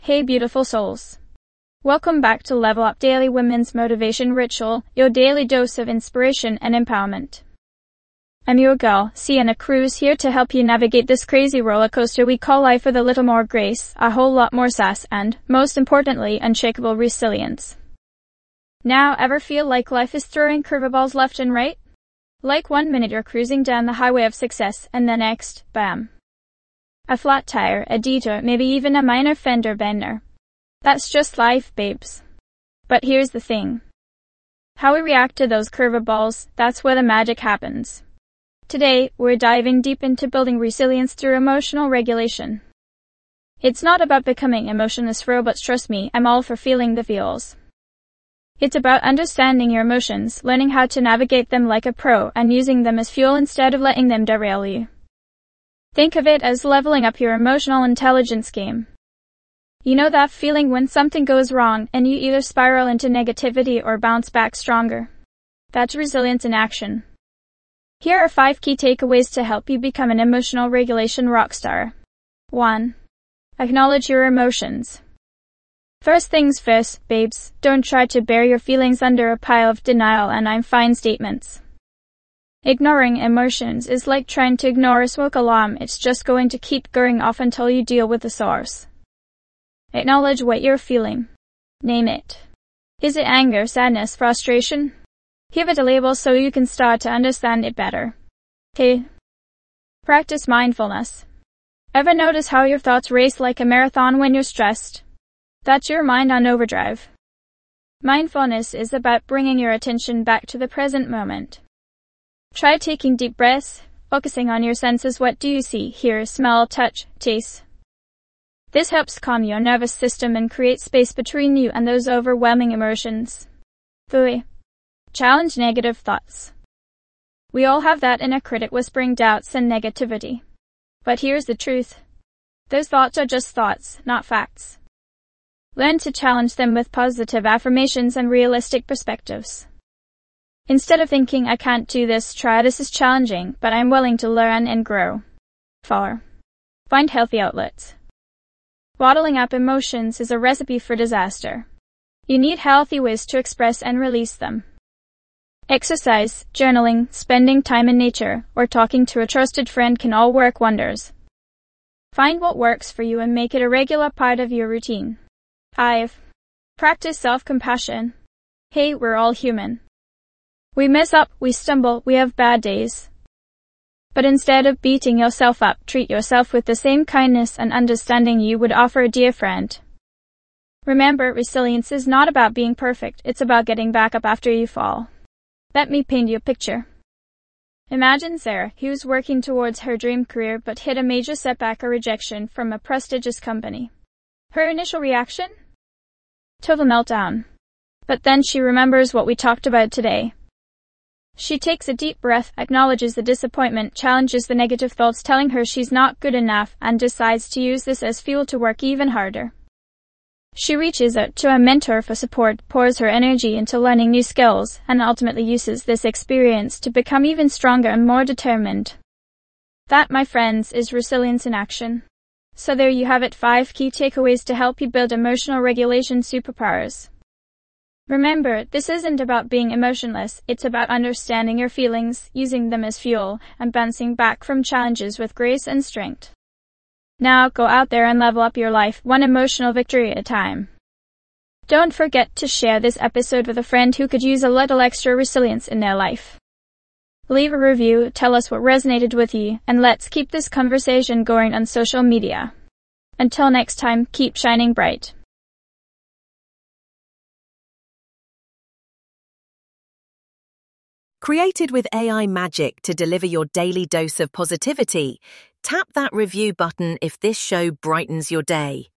Hey beautiful souls. Welcome back to Level Up Daily Women's Motivation Ritual, your daily dose of inspiration and empowerment. I'm your girl, Sienna Cruz, here to help you navigate this crazy roller coaster we call life with a little more grace, a whole lot more sass, and, most importantly, unshakable resilience. Now, ever feel like life is throwing curveballs left and right? Like 1 minute you're cruising down the highway of success, and the next, bam. A flat tire, a detour, maybe even a minor fender bender. That's just life, babes. But here's the thing. How we react to those curveballs, that's where the magic happens. Today, we're diving deep into building resilience through emotional regulation. It's not about becoming emotionless robots, trust me, I'm all for feeling the feels. It's about understanding your emotions, learning how to navigate them like a pro, and using them as fuel instead of letting them derail you. Think of it as leveling up your emotional intelligence game. You know that feeling when something goes wrong and you either spiral into negativity or bounce back stronger? That's resilience in action. Here are 5 key takeaways to help you become an emotional regulation rockstar. 1. Acknowledge your emotions. First things first, babes, don't try to bury your feelings under a pile of denial and I'm fine statements. Ignoring emotions is like trying to ignore a smoke alarm, it's just going to keep going off until you deal with the source. Acknowledge what you're feeling. Name it. Is it anger, sadness, frustration? Give it a label so you can start to understand it better. 2. Practice mindfulness. Ever notice how your thoughts race like a marathon when you're stressed? That's your mind on overdrive. Mindfulness is about bringing your attention back to the present moment. Try taking deep breaths, focusing on your senses. What do you see, hear, smell, touch, taste? This helps calm your nervous system and create space between you and those overwhelming emotions. 3. Challenge negative thoughts. We all have that inner critic whispering doubts and negativity. But here's the truth. Those thoughts are just thoughts, not facts. Learn to challenge them with positive affirmations and realistic perspectives. Instead of thinking, I can't do this, try, this is challenging, but I'm willing to learn and grow. 4. Find healthy outlets. Bottling up emotions is a recipe for disaster. You need healthy ways to express and release them. Exercise, journaling, spending time in nature, or talking to a trusted friend can all work wonders. Find what works for you and make it a regular part of your routine. 5. Practice self-compassion. Hey, we're all human. We mess up, we stumble, we have bad days. But instead of beating yourself up, treat yourself with the same kindness and understanding you would offer a dear friend. Remember, resilience is not about being perfect, it's about getting back up after you fall. Let me paint you a picture. Imagine Sarah, who's working towards her dream career but hit a major setback or rejection from a prestigious company. Her initial reaction? Total meltdown. But then she remembers what we talked about today. She takes a deep breath, acknowledges the disappointment, challenges the negative thoughts telling her she's not good enough, and decides to use this as fuel to work even harder. She reaches out to a mentor for support, pours her energy into learning new skills, and ultimately uses this experience to become even stronger and more determined. That, my friends, is resilience in action. So there you have it, 5 key takeaways to help you build emotional regulation superpowers. Remember, this isn't about being emotionless, it's about understanding your feelings, using them as fuel, and bouncing back from challenges with grace and strength. Now go out there and level up your life, one emotional victory at a time. Don't forget to share this episode with a friend who could use a little extra resilience in their life. Leave a review, tell us what resonated with you, and let's keep this conversation going on social media. Until next time, keep shining bright. Created with AI magic to deliver your daily dose of positivity, tap that review button if this show brightens your day.